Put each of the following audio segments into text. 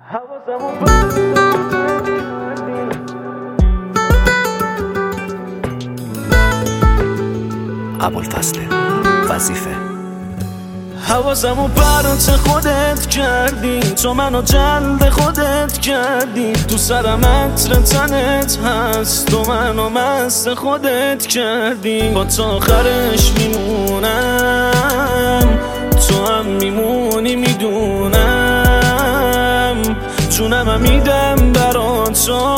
ابوالفضل وظیفه. حواسمو پرت خودت کردی، تو منو جلد خودت کردی، تو سرم عطر تنت هست، تو منو مست خودت کردی. با تا آخرش میمونم، تو هم میمونی میدونم، جونم میدم برا تو،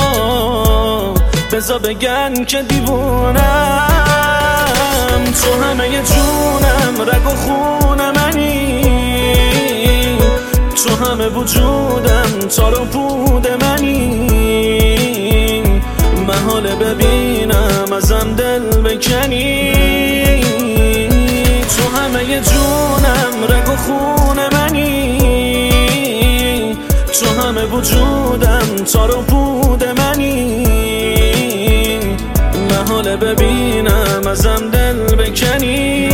بذار بگن که دیوونم. تو همه جونم، رگ و خون منی، تو همه وجودم، تار و پود منی، محاله ببینم ازم دل بکنی. تو همه جونم، رگ و خون منی، تو همه وجودم، تار و پود منی، محاله ببینم ازم دل بکنی.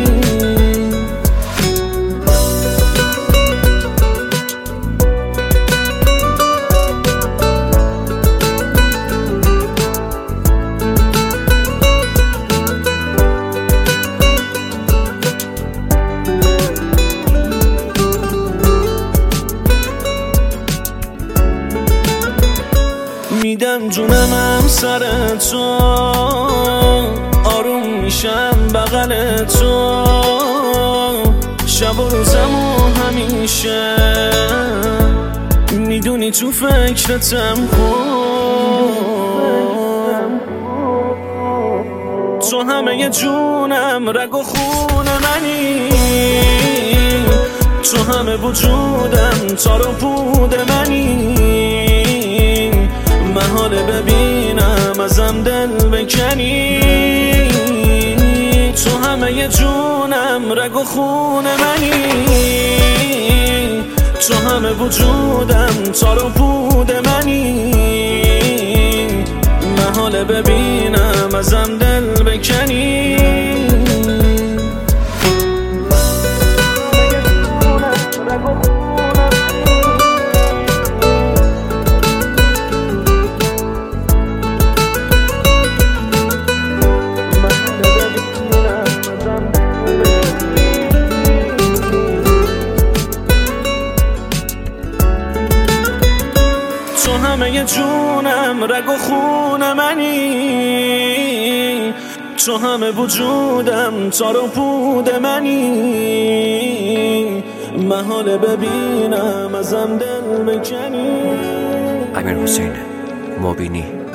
میدم جونم سر تو، آروم میشم بغل تو، شب و روزم و همیشه میدونی تو فکرتم تو همه جونم، رگ و خون منی، تو همه وجودم، تار و پود منی، محاله ببینم ازم دل بکنی. تو همه جونم، رگ و خون منی، تو همه وجودم، تار و پود منی، محاله ببینم ازم دل بکنی. تو همه جونم، رگ و خون منی، تو همه وجودم، تار و پود منی، محاله ببینم ازم دل بکنی. امیرحسین مبینی.